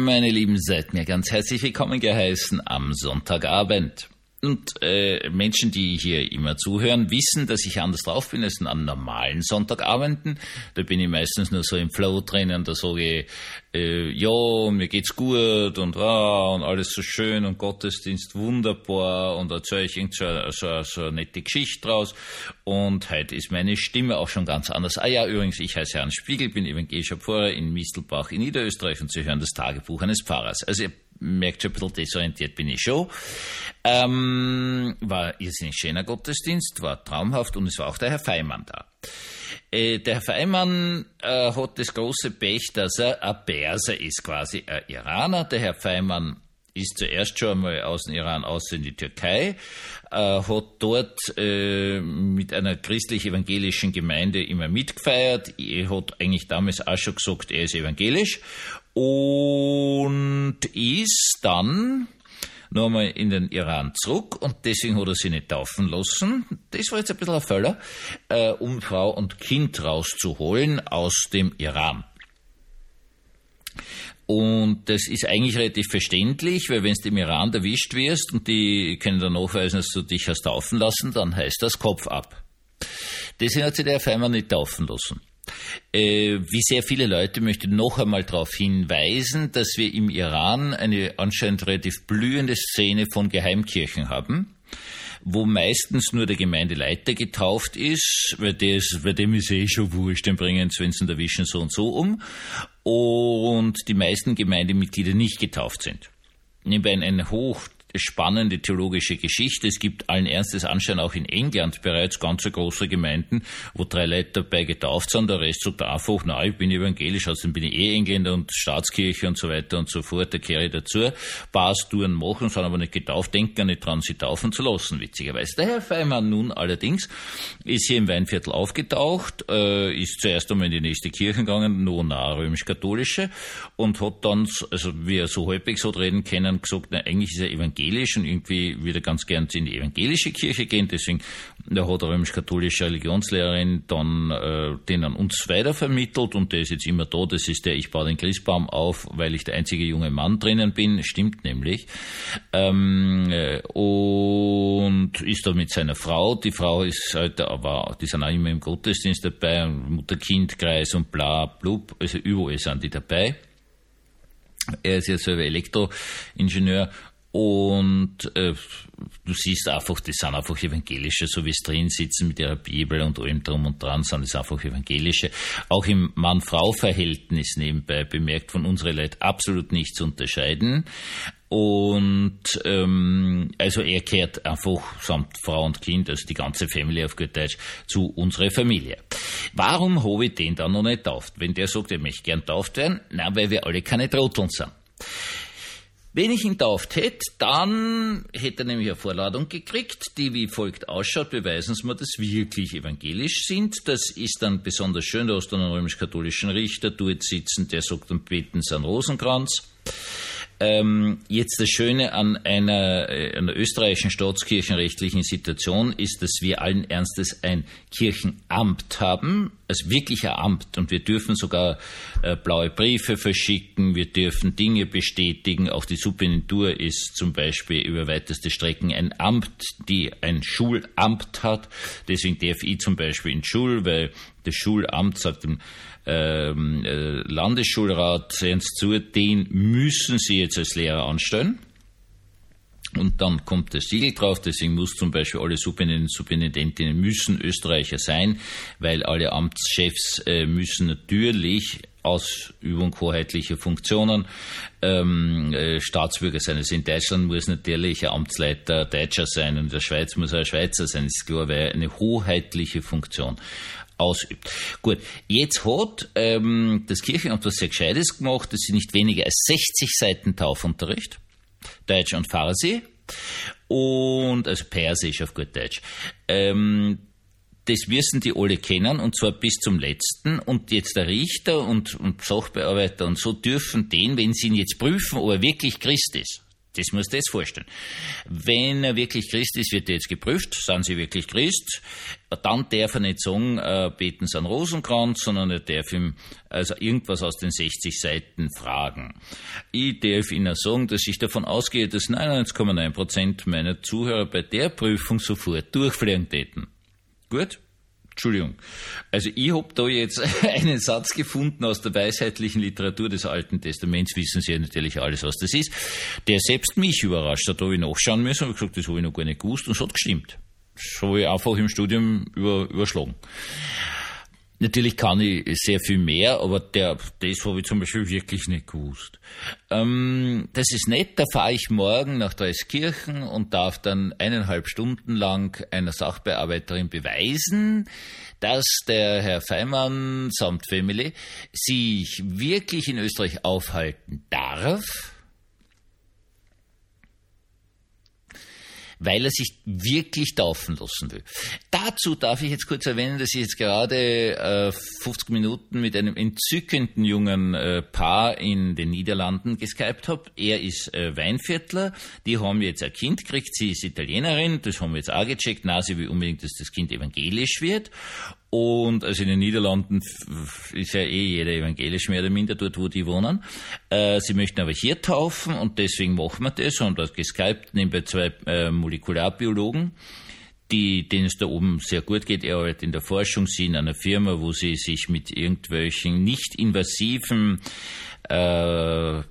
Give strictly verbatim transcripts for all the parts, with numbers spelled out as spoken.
meine Lieben, seid mir ganz herzlich willkommen geheißen am Sonntagabend. Und äh, Menschen, die hier immer zuhören, wissen, dass ich anders drauf bin als an normalen Sonntagabenden. Da bin ich meistens nur so im Flow drinnen, da sage ich, äh, ja, mir geht's gut und, ah, und alles so schön und Gottesdienst wunderbar und erzähle ich irgend so, so, so eine nette Geschichte draus. Und heute ist meine Stimme auch schon ganz anders. Ah ja, übrigens, ich heiße Hans Spiegel, bin evangelischer Pfarrer in Mistelbach in Niederösterreich und Sie hören das Tagebuch eines Pfarrers. Also ihr merkt schon, ein bisschen desorientiert bin ich schon. Ähm, war irrsinnig schöner Gottesdienst, war traumhaft und es war auch der Herr Feimann da. Äh, der Herr Feimann äh, hat das große Pech, dass er ein Perser ist, quasi ein Iraner. Der Herr Feimann ist zuerst schon einmal aus dem Iran aus in die Türkei, äh, hat dort äh, mit einer christlich-evangelischen Gemeinde immer mitgefeiert. Er hat eigentlich damals auch schon gesagt, er ist evangelisch und ist dann noch einmal in den Iran zurück und deswegen hat er sich nicht taufen lassen. Das war jetzt ein bisschen ein Fehler, äh, um Frau und Kind rauszuholen aus dem Iran. Und das ist eigentlich relativ verständlich, weil wenn du im Iran erwischt wirst und die können dann nachweisen, dass du dich hast taufen lassen, dann heißt das Kopf ab. Deswegen hat sich der Herr Feimann nicht taufen lassen. Äh, wie sehr viele Leute möchte ich noch einmal darauf hinweisen, dass wir im Iran eine anscheinend relativ blühende Szene von Geheimkirchen haben, wo meistens nur der Gemeindeleiter getauft ist, weil, des, weil dem ist eh schon wurscht, den bringen sie, wenn sie ihn erwischen, so und so um, und die meisten Gemeindemitglieder nicht getauft sind. Nebenbei eine hochspannende theologische Geschichte. Es gibt allen Ernstes anscheinend auch in England bereits ganz große Gemeinden, wo drei Leute dabei getauft sind. Der Rest sagt einfach, na, ich bin evangelisch, außerdem bin ich eh Engländer und Staatskirche und so weiter und so fort, da kehre ich dazu. Passtouren machen, sind aber nicht getauft, denken gar nicht dran, sie taufen zu lassen, witzigerweise. Der Herr Feimann nun allerdings ist hier im Weinviertel aufgetaucht, äh, ist zuerst einmal in die nächste Kirche gegangen, noch nahe römisch-katholische, und hat dann, also wie er so halbwegs hat reden können, gesagt, na, eigentlich ist er evangelisch und irgendwie wieder ganz gern in die evangelische Kirche gehen, deswegen da hat eine römisch-katholische Religionslehrerin dann äh, den an uns weitervermittelt und der ist jetzt immer da, das ist der, ich baue den Christbaum auf, weil ich der einzige junge Mann drinnen bin, stimmt nämlich, ähm, äh, und ist da mit seiner Frau, die Frau ist halt, aber die sind auch immer im Gottesdienst dabei, Mutter-Kind-Kreis und bla, blub, also überall sind die dabei. Er ist ja selber Elektroingenieur. Und äh, du siehst einfach, die sind einfach Evangelische, so wie es drin sitzen mit ihrer Bibel und allem drum und dran, sind es einfach Evangelische. Auch im Mann-Frau-Verhältnis nebenbei bemerkt von unseren Leuten absolut nicht zu unterscheiden. Und ähm, also er kehrt einfach samt Frau und Kind, also die ganze Family auf gut Deutsch, zu unserer Familie. Warum habe ich den dann noch nicht tauft? Wenn der sagt, er möchte gern tauft werden, na, weil wir alle keine Trotteln sind. Wenn ich ihn tauft hätte, dann hätte er nämlich eine Vorladung gekriegt, die wie folgt ausschaut, beweisen Sie mir, dass wir wirklich evangelisch sind. Das ist dann besonders schön, da hast du einen römisch-katholischen Richter, du jetzt sitzen, der sagt, dann beten Sie einen Rosenkranz. Ähm, jetzt das Schöne an einer, äh, einer österreichischen staatskirchenrechtlichen Situation ist, dass wir allen Ernstes ein Kirchenamt haben, also wirklich ein Amt, und wir dürfen sogar äh, blaue Briefe verschicken, wir dürfen Dinge bestätigen, auch die Subinventur ist zum Beispiel über weiteste Strecken ein Amt, die ein Schulamt hat, deswegen darf ich zum Beispiel in Schul, weil das Schulamt sagt dem ähm, äh, Landesschulrat, sehen Sie zu, den müssen Sie jetzt als Lehrer anstellen. Und dann kommt das Siegel drauf, deswegen muss zum Beispiel alle Superintendenten und Superintendentinnen müssen Österreicher sein, weil alle Amtschefs äh, müssen natürlich Ausübung hoheitlicher Funktionen ähm, äh, Staatsbürger sein. Also in Deutschland muss natürlich ein Amtsleiter Deutscher sein und in der Schweiz muss er ein Schweizer sein, das ist klar, weil er eine hoheitliche Funktion ausübt. Gut, jetzt hat ähm, das Kirchenamt was sehr Gescheites gemacht, das sind nicht weniger als sechzig Seiten Taufunterricht, Deutsch und Farsi, und also Persisch auf gut Deutsch. Ähm, das müssen die alle kennen, und zwar bis zum letzten. Und jetzt der Richter und, und Sachbearbeiter und so dürfen den, wenn sie ihn jetzt prüfen, ob er wirklich Christ ist, Das musst du dir jetzt vorstellen. Wenn er wirklich Christ ist, wird er jetzt geprüft, sind sie wirklich Christ, dann darf er nicht sagen, äh, beten sie einen Rosenkranz, sondern er darf ihm also irgendwas aus den sechzig Seiten fragen. Ich darf Ihnen sagen, dass ich davon ausgehe, dass neunundneunzig Komma neun Prozent meiner Zuhörer bei der Prüfung sofort durchfliegen täten. Gut? Entschuldigung. Also ich habe da jetzt einen Satz gefunden aus der weisheitlichen Literatur des Alten Testaments, wissen Sie ja natürlich alles, was das ist, der selbst mich überrascht hat. Da habe ich nachschauen müssen, habe gesagt, das habe ich noch gar nicht gewusst und es hat gestimmt. Das habe ich einfach im Studium über, überschlagen. Natürlich kann ich sehr viel mehr, aber der, das habe ich zum Beispiel wirklich nicht gewusst. Ähm, das ist nett, da fahre ich morgen nach Dreiskirchen und darf dann eineinhalb Stunden lang einer Sachbearbeiterin beweisen, dass der Herr Feimann samt Family sich wirklich in Österreich aufhalten darf, weil er sich wirklich taufen lassen will. Dazu darf ich jetzt kurz erwähnen, dass ich jetzt gerade äh, fünfzig Minuten mit einem entzückenden jungen äh, Paar in den Niederlanden geskypt habe. Er ist äh, Weinviertler, die haben jetzt ein Kind gekriegt, sie ist Italienerin, das haben wir jetzt auch gecheckt. Na, sie will unbedingt, dass das Kind evangelisch wird. Und also in den Niederlanden ist ja eh jeder evangelisch, mehr oder minder, dort wo die wohnen. Äh, sie möchten aber hier taufen und deswegen machen wir das. Und das geskypt nebenbei zwei äh, Molekularbiologen, die, denen es da oben sehr gut geht. Er arbeitet in der Forschung, sie in einer Firma, wo sie sich mit irgendwelchen nicht invasiven Äh,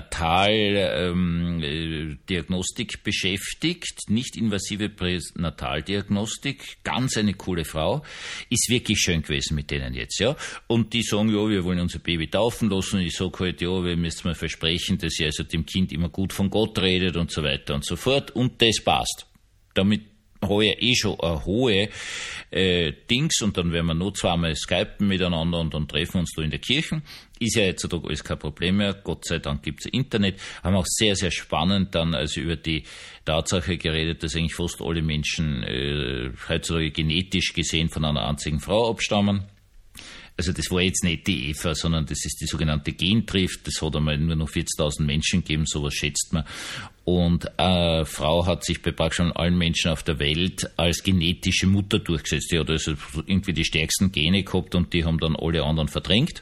Pränataldiagnostik ähm, beschäftigt, nicht invasive Pränataldiagnostik, ganz eine coole Frau, ist wirklich schön gewesen mit denen jetzt, ja. Und die sagen, ja, wir wollen unser Baby taufen lassen. Und ich sage halt, ja, wir müssen mal versprechen, dass ihr also dem Kind immer gut von Gott redet und so weiter und so fort. Und das passt. Damit habe ich ja eh schon eine hohe äh, Dings und dann werden wir noch zweimal skypen miteinander und dann treffen wir uns da in der Kirche. Ist ja jetzt alles kein Problem mehr, Gott sei Dank gibt's Internet. Haben auch sehr, sehr spannend dann also über die Tatsache geredet, dass eigentlich fast alle Menschen äh, heutzutage genetisch gesehen von einer einzigen Frau abstammen. Also das war jetzt nicht die Eva, sondern das ist die sogenannte Gentrift. Das hat einmal nur noch vierzigtausend Menschen gegeben, sowas schätzt man. Und eine Frau hat sich bei praktisch allen Menschen auf der Welt als genetische Mutter durchgesetzt. Die hat also irgendwie die stärksten Gene gehabt und die haben dann alle anderen verdrängt.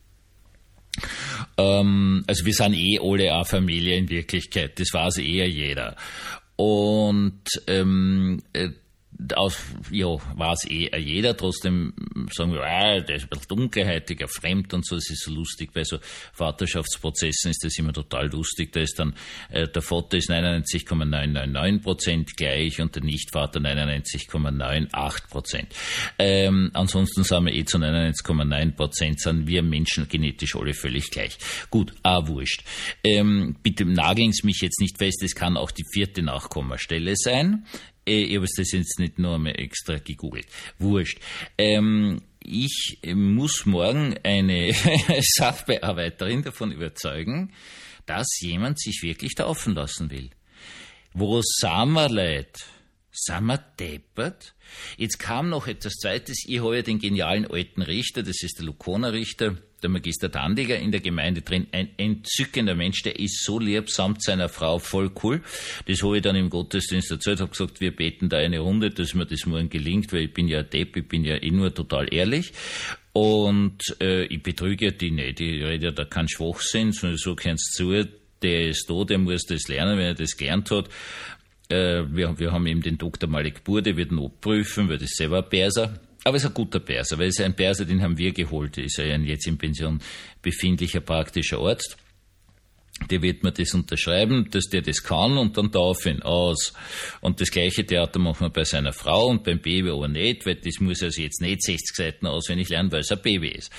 Ähm, also wir sind eh alle eine Familie in Wirklichkeit. Das weiß eher jeder. Und ähm, äh, Aus, ja, weiß eh jeder, trotzdem sagen wir, ah, der ist ein bisschen dunkelhäutiger, fremd und so, das ist so lustig, bei so Vaterschaftsprozessen ist das immer total lustig, da ist dann, äh, der Vater ist neunundneunzig Komma neun neun neun Prozent gleich und der Nichtvater neunundneunzig Komma neun acht Prozent. Ähm, ansonsten sind wir eh zu neunundneunzig Komma neun Prozent sind wir Menschen genetisch alle völlig gleich. Gut, ah, wurscht. Ähm, bitte nageln Sie mich jetzt nicht fest, es kann auch die vierte Nachkommastelle sein. Ich habe das jetzt nicht nur einmal extra gegoogelt. Wurscht. Ähm, ich muss morgen eine Sachbearbeiterin davon überzeugen, dass jemand sich wirklich taufen lassen will. Wo sind wir, Leute? Sind wir deppert? Jetzt kam noch etwas Zweites. Ich habe ja den genialen alten Richter, das ist der Lukoner Richter, der Magister Dandiger in der Gemeinde drin. Ein entzückender Mensch, der ist so lieb samt seiner Frau, voll cool. Das habe ich dann im Gottesdienst erzählt, habe gesagt, wir beten da eine Runde, dass mir das morgen gelingt, weil ich bin ja Depp, ich bin ja eh nur total ehrlich. Und äh, ich betrüge ja die nicht, ich rede ja da keinen Schwachsinn, sondern so kennst zu, der ist da, der muss das lernen, wenn er das gelernt hat. Wir, wir haben eben den Doktor Malik Bur, der wird ihn abprüfen, weil das selber ein Perser. Aber es ist ein guter Perser, weil es ist ein Perser, den haben wir geholt. Ist ein jetzt in Pension befindlicher praktischer Arzt. Der wird mir das unterschreiben, dass der das kann und dann darf ihn aus. Und das gleiche Theater machen wir bei seiner Frau und beim Baby aber nicht, weil das muss also jetzt nicht sechzig Seiten auswendig lernen, weil es ein Baby ist.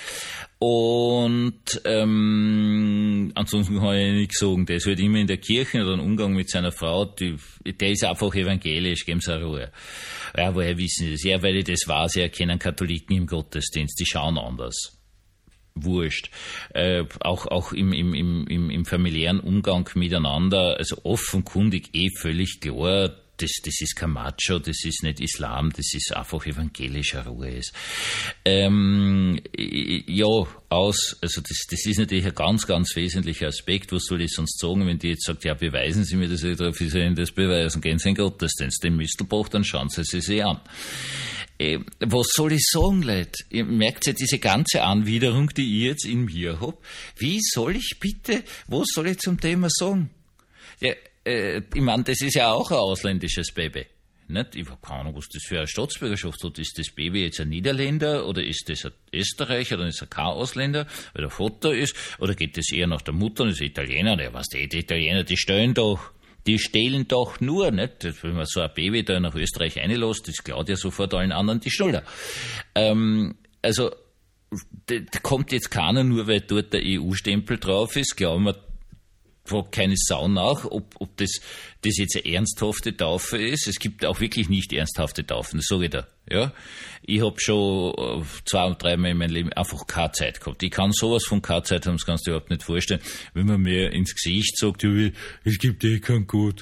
Und ähm, ansonsten kann ich nichts sagen. Der ist halt immer in der Kirche oder einen Umgang mit seiner Frau, die, der ist einfach evangelisch, geben Sie Ruhe. Ja, woher wissen Sie das? Ja, weil ich das weiß, Sie erkennen Katholiken im Gottesdienst, die schauen anders. Wurscht. Äh, auch auch im, im, im, im familiären Umgang miteinander, also offenkundig eh völlig klar, das, das ist kein Macho, das ist nicht Islam, das ist einfach evangelischer Ruhe. Ähm, ja, aus, also das, das ist natürlich ein ganz, ganz wesentlicher Aspekt. Was soll ich sonst sagen, wenn die jetzt sagt, ja, beweisen Sie mir das, wie soll ich das beweisen? Gehen Sie in den Gottesdienst, den Mistelbach, dann schauen Sie es sich an. Äh, was soll ich sagen, Leute? Ihr merkt ja diese ganze Anwiderung, die ich jetzt in mir hab. Wie soll ich bitte, was soll ich zum Thema sagen? Ja, äh, ich meine, das ist ja auch ein ausländisches Baby. Nicht? Ich habe keine Ahnung, was das für eine Staatsbürgerschaft hat. Ist das Baby jetzt ein Niederländer oder ist das ein Österreicher, dann ist er kein Ausländer, weil der Vater ist, oder geht das eher nach der Mutter und ist ein Italiener? Ja, was die, die Italiener, die stellen doch, die stehlen doch nur, nicht? Wenn man so ein Baby da nach Österreich reinlässt, das klaut ja sofort allen anderen die Schulter. Ähm, also, da kommt jetzt keiner, nur weil dort der E U-Stempel drauf ist, glauben wir, fragt keine Sau nach, ob, ob das, das jetzt eine ernsthafte Taufe ist. Es gibt auch wirklich nicht ernsthafte Taufen, das sage ich da. Ja? Ich habe schon zwei und dreimal in meinem Leben einfach keine Zeit gehabt. Ich kann sowas von keine Zeit haben, das kannst du dir überhaupt nicht vorstellen. Wenn man mir ins Gesicht sagt, ja, es gibt eh keinen Gott,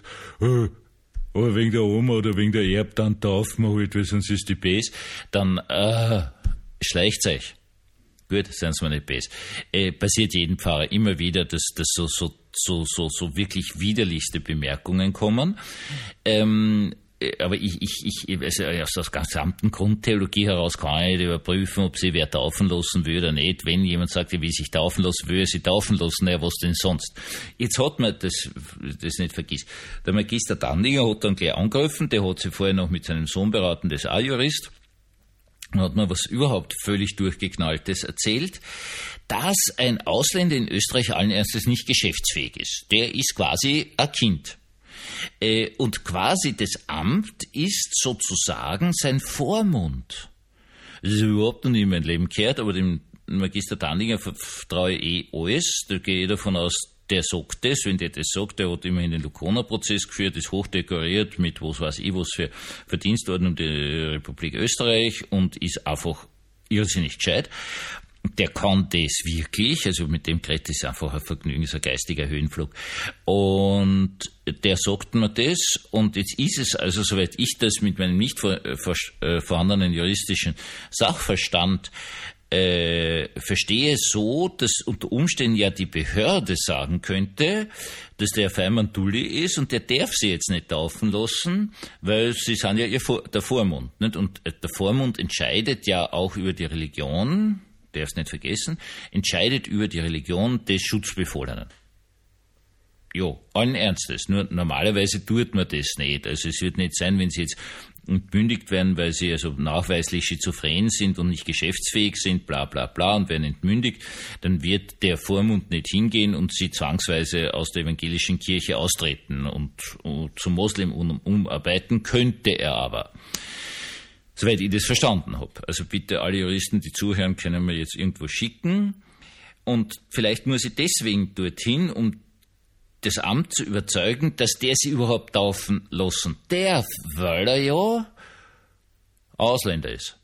aber wegen der Oma oder wegen der Erb, dann taufen wir halt, weil sonst ist die Base, dann äh, schleicht's euch. Gut, seien Sie mir nicht böse. Äh, passiert jedem Pfarrer immer wieder, dass, dass so, so, so, so, so wirklich widerlichste Bemerkungen kommen. Ähm, aber ich, ich, ich, also aus der gesamten Grundtheologie heraus kann ich nicht überprüfen, ob sie wer taufen lassen will oder nicht. Wenn jemand sagt, er will sich taufen lassen, will er sich taufen lassen, naja, was denn sonst? Jetzt hat man das, das nicht vergisst. Der Magister Dandinger hat dann gleich angegriffen, der hat sich vorher noch mit seinem Sohn beraten, der ist auch Jurist. Und hat mir was überhaupt völlig Durchgeknalltes erzählt, dass ein Ausländer in Österreich allen Ernstes nicht geschäftsfähig ist. Der ist quasi ein Kind. Äh, und quasi das Amt ist sozusagen sein Vormund. Das ist überhaupt noch nie in mein Leben gehört, aber dem Magister Dandinger vertraue ich eh alles. Da gehe ich davon aus, der sagt das, wenn der das sagt, der hat immerhin den Lukona-Prozess geführt, ist hochdekoriert mit was weiß ich was für Verdienstorden um die Republik Österreich und ist einfach irrsinnig gescheit. Der kann das wirklich, also mit dem Gerät ist einfach ein Vergnügen, ist ein geistiger Höhenflug. Und der sagt mir das und jetzt ist es also, soweit ich das mit meinem nicht vor, vor, vorhandenen juristischen Sachverstand Äh, verstehe so, dass unter Umständen ja die Behörde sagen könnte, dass der Feimann Dulli ist und der darf sie jetzt nicht taufen lassen, weil sie sind ja ihr Vor- der Vormund. Nicht? Und der Vormund entscheidet ja auch über die Religion, darf es nicht vergessen, entscheidet über die Religion des Schutzbefohlenen. Ja, allen Ernstes. Nur normalerweise tut man das nicht. Also es wird nicht sein, wenn sie jetzt entmündigt werden, weil sie also nachweislich schizophren sind und nicht geschäftsfähig sind, bla bla bla, und werden entmündigt, dann wird der Vormund nicht hingehen und sie zwangsweise aus der evangelischen Kirche austreten und, und zum Moslem um, umarbeiten, könnte er aber. Soweit ich das verstanden habe. Also bitte alle Juristen, die zuhören, können wir jetzt irgendwo schicken. Und vielleicht muss ich deswegen dorthin, um das Amt zu überzeugen, dass der sie überhaupt taufen lassen darf, weil er ja Ausländer ist.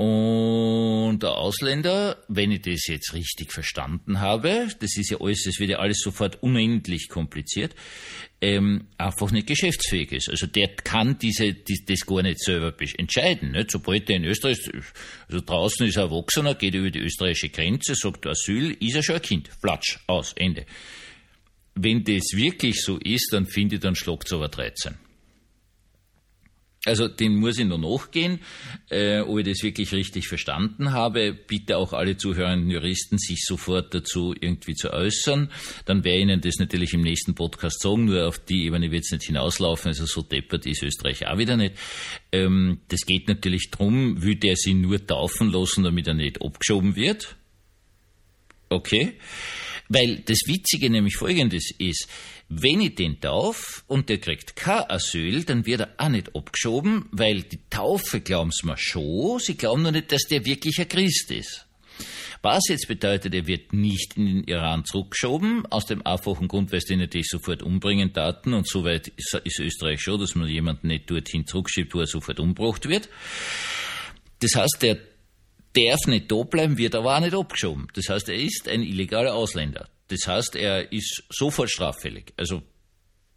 Und der Ausländer, wenn ich das jetzt richtig verstanden habe, das ist ja alles, das wird ja alles sofort unendlich kompliziert, ähm, einfach nicht geschäftsfähig ist. Also der kann diese, die, das gar nicht selber entscheiden. Nicht? Sobald der in Österreich, also draußen ist er Erwachsener, geht über die österreichische Grenze, sagt Asyl, ist er schon ein Kind. Flatsch, aus, Ende. Wenn das wirklich so ist, dann finde ich, dann schlagt's aber dreizehn. Also den muss ich noch nachgehen, äh, ob ich das wirklich richtig verstanden habe. Bitte auch alle zuhörenden Juristen, sich sofort dazu irgendwie zu äußern. Dann werde ich Ihnen das natürlich im nächsten Podcast sagen, nur auf die Ebene wird es nicht hinauslaufen, also so deppert ist Österreich auch wieder nicht. Ähm, das geht natürlich drum, will der sie nur taufen lassen, damit er nicht abgeschoben wird. Okay. Weil das Witzige nämlich Folgendes ist, wenn ich den taufe und der kriegt kein Asyl, dann wird er auch nicht abgeschoben, weil die Taufe glauben sie mir schon, sie glauben nur nicht, dass der wirklich ein Christ ist. Was jetzt bedeutet, er wird nicht in den Iran zurückgeschoben, aus dem einfachen Grund, weil sie den natürlich sofort umbringen taten und soweit ist, ist Österreich schon, dass man jemanden nicht dorthin zurückschiebt, wo er sofort umgebracht wird. Das heißt, der darf nicht da bleiben, wird aber auch nicht abgeschoben. Das heißt, er ist ein illegaler Ausländer. Das heißt, er ist sofort straffällig. Also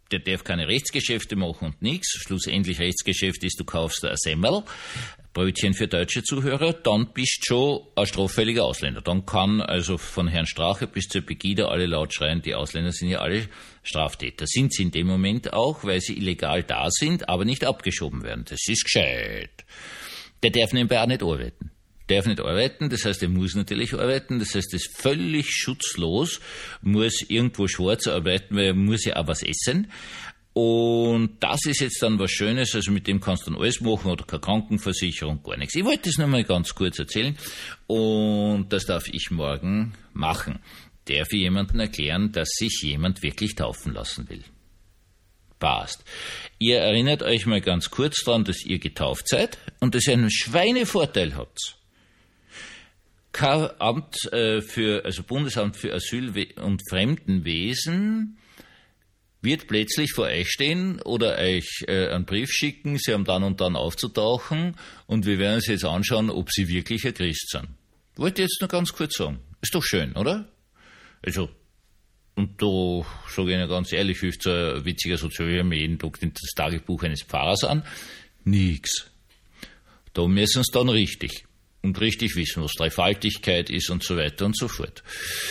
der darf keine Rechtsgeschäfte machen und nichts. Schlussendlich Rechtsgeschäft ist, du kaufst ein Semmel, Brötchen für deutsche Zuhörer, dann bist du schon ein straffälliger Ausländer. Dann kann also von Herrn Strache bis zur Pegida alle laut schreien, die Ausländer sind ja alle Straftäter. Sind sie in dem Moment auch, weil sie illegal da sind, aber nicht abgeschoben werden. Das ist gescheit. Der darf nebenbei auch nicht arbeiten. Der darf nicht arbeiten, das heißt, er muss natürlich arbeiten, das heißt, er ist völlig schutzlos, muss irgendwo schwarz arbeiten, weil er muss ja auch was essen. Und das ist jetzt dann was Schönes, also mit dem kannst du dann alles machen, oder keine Krankenversicherung, gar nichts. Ich wollte das nur mal ganz kurz erzählen und das darf ich morgen machen. Darf ich jemandem erklären, dass sich jemand wirklich taufen lassen will. Passt. Ihr erinnert euch mal ganz kurz daran, dass ihr getauft seid und dass ihr einen Schweinevorteil habt. Kein Amt äh, für, also Bundesamt für Asyl und Fremdenwesen wird plötzlich vor euch stehen oder euch äh, einen Brief schicken, sie haben dann und dann aufzutauchen und wir werden uns jetzt anschauen, ob sie wirklich ein Christ sind. Wollte ich jetzt nur ganz kurz sagen. Ist doch schön, oder? Also, und da sage ich Ihnen ganz ehrlich, hilft so ein witziger Soziologe mir jeden Tag das Tagebuch eines Pfarrers an. Nix. Da müssen sie dann richtig und richtig wissen, was Dreifaltigkeit ist und so weiter und so fort.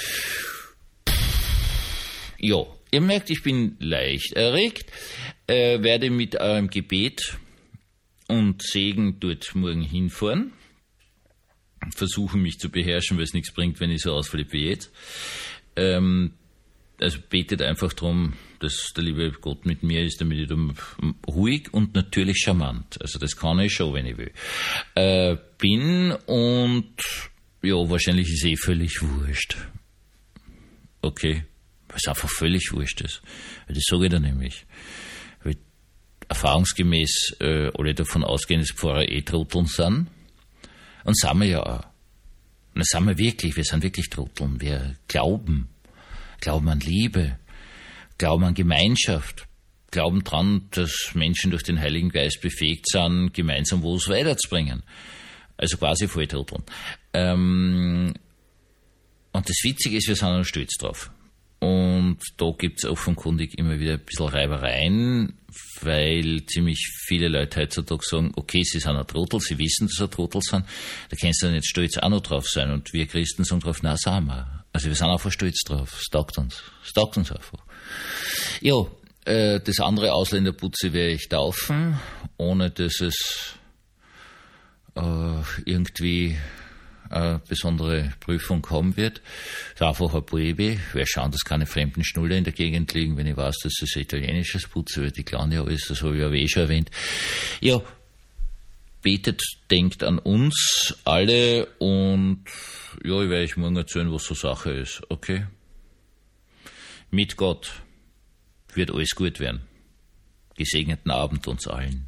Ja, ihr merkt, ich bin leicht erregt, äh, werde mit eurem Gebet und Segen dort morgen hinfahren, versuchen mich zu beherrschen, weil es nichts bringt, wenn ich so ausflippe wie jetzt. Ähm, also betet einfach darum, dass der liebe Gott mit mir ist, damit ich dann ruhig und natürlich charmant, also das kann ich schon, wenn ich will, äh, bin und ja, wahrscheinlich ist eh völlig wurscht. Okay, weil es einfach völlig wurscht ist. Das sage ich dann nämlich. Weil erfahrungsgemäß äh, alle davon ausgehen, dass Pfarrer eh Trotteln sind. Und sind wir ja auch. Und das sind wir wirklich, wir sind wirklich Trotteln. Wir glauben. Glauben an Liebe, glauben an Gemeinschaft, glauben dran, dass Menschen durch den Heiligen Geist befähigt sind, gemeinsam was weiterzubringen. Also quasi Volltrotteln. Ähm, und das Witzige ist, wir sind noch stolz drauf. Und da gibt's offenkundig immer wieder ein bisschen Reibereien, weil ziemlich viele Leute heutzutage sagen, okay, sie sind ein Trottel, sie wissen, dass sie ein Trottel sind, da kannst du dann jetzt stolz auch noch drauf sein. Und wir Christen sagen drauf, na, sind wir. Also wir sind einfach stolz drauf. Es taugt uns. Es taugt uns einfach. Ja, äh, das andere Ausländerputze werde ich taufen, ohne dass es äh, irgendwie eine besondere Prüfung kommen wird. Es ist einfach ein Baby. Wir schauen, dass keine fremden Schnuller in der Gegend liegen, wenn ich weiß, dass das ein italienisches Putze wird. Die kleine ja ist, das habe ich aber eh schon erwähnt. Ja, betet, denkt an uns alle und ja, ich werde euch morgen erzählen, was so Sache ist. Okay? Mit Gott wird alles gut werden. Gesegneten Abend uns allen.